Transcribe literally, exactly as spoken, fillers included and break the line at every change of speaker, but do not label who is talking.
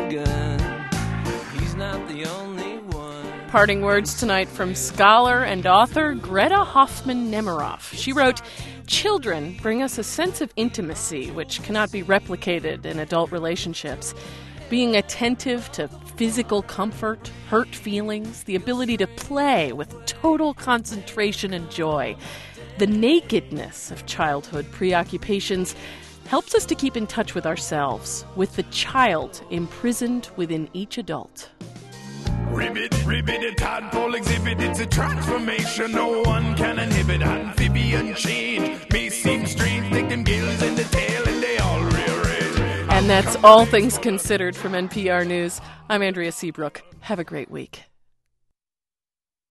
a gun. He's not the only one.
Parting words tonight from scholar and author Greta Hoffman-Nemiroff. She wrote, "Children bring us a sense of intimacy which cannot be replicated in adult relationships. Being attentive to physical comfort, hurt feelings, the ability to play with total concentration and joy. The nakedness of childhood preoccupations helps us to keep in touch with ourselves, with the child imprisoned within each adult."
Ribbit, ribbit, a tadpole exhibit. It's a transformation no one can inhibit. Amphibian change may seem strange. Thick them gills in the tail and they all rearrange.
And that's All Things Considered from N P R News. I'm Andrea Seabrook. Have a great week.